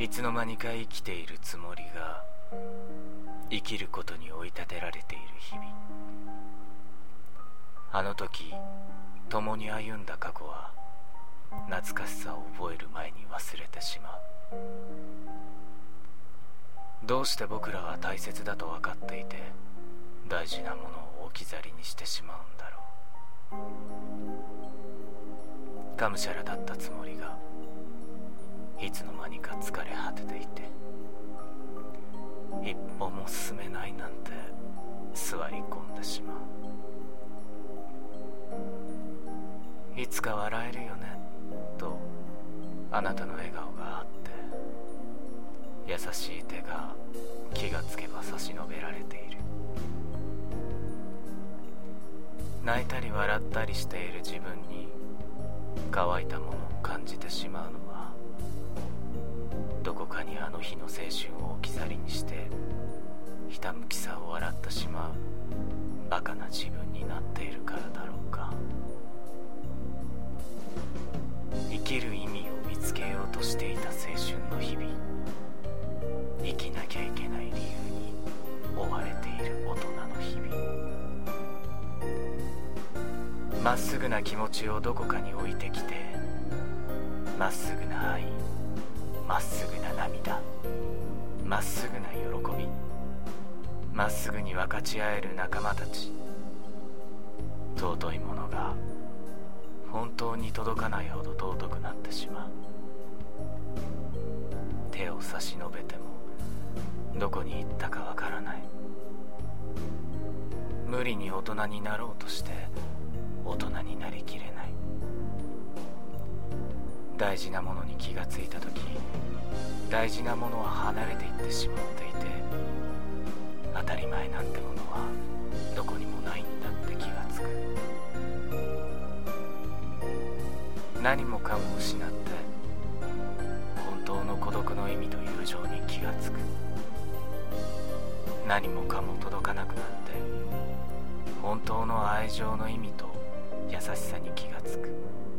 いつの間にか生きているつもりが生きることに追い立てられている日々。あの時共に歩んだ過去は懐かしさを覚える前に忘れてしまう。どうして僕らは大切だと分かっていて大事なものを置き去りにしてしまうんだろう。がむしゃらだったつもりがいつの間にか疲れ果てていて、一歩も進めないなんて座り込んでしまう。いつか笑えるよねとあなたの笑顔があって、優しい手が気がつけば差し伸べられている。泣いたり笑ったりしている自分に乾いたものを感じてしまうのは、どこかにあの日の青春を置き去りにしてひたむきさを笑ってしまうバカな自分になっているからだろうか。生きる意味を見つけようとしていた青春の日々、生きなきゃいけない理由に追われている大人の日々。まっすぐな気持ちをどこかに置いてきて、まっすぐな愛、まっすぐな涙、まっすぐな喜び、まっすぐに分かち合える仲間たち。尊いものが本当に届かないほど尊くなってしまう。手を差し伸べてもどこに行ったかわからない。無理に大人になろうとして大人になりきれない。大事なものに気がついたとき、大事なものは離れていってしまっていて、当たり前なんてものはどこにもないんだって気がつく。何もかも失って本当の孤独の意味と友情に気がつく。何もかも届かなくなって本当の愛情の意味と優しさに気がつく。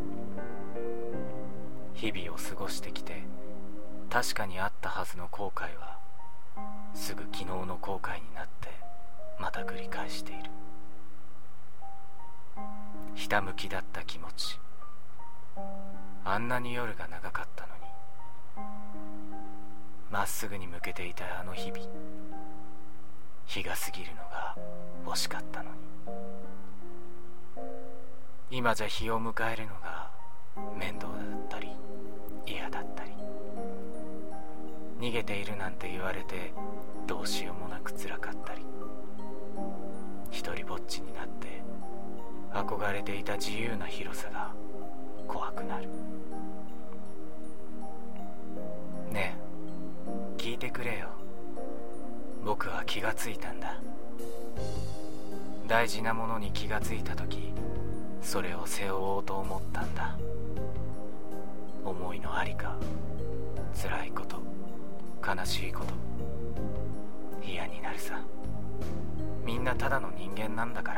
日々を過ごしてきて確かにあったはずの後悔はすぐ昨日の後悔になってまた繰り返している。ひたむきだった気持ち、あんなに夜が長かったのに、まっすぐに向けていたあの日々、日が過ぎるのが惜しかったのに、今じゃ日を迎えるのが面倒だったり嫌だったり、逃げているなんて言われてどうしようもなく辛かったり、一人ぼっちになって憧れていた自由な広さが怖くなる。ねえ、聞いてくれよ。僕は気がついたんだ。大事なものに気がついたとき、それを背負おうと思ったんだ。思いのありか、辛いこと、悲しいこと、嫌になるさ。みんなただの人間なんだから。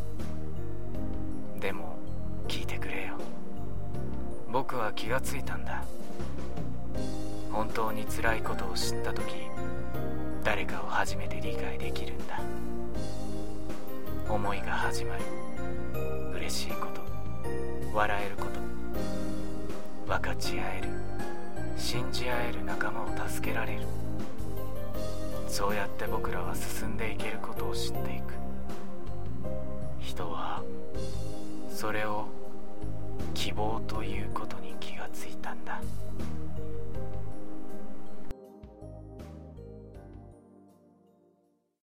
でも聞いてくれよ。僕は気がついたんだ。本当に辛いことを知ったとき、誰かを初めて理解できるんだ。思いが始まる。嬉しいこと、笑えること、分かち合える、信じ合える仲間を助けられる。そうやって僕らは進んでいけることを知っていく。人はそれを希望ということに気がついたんだ。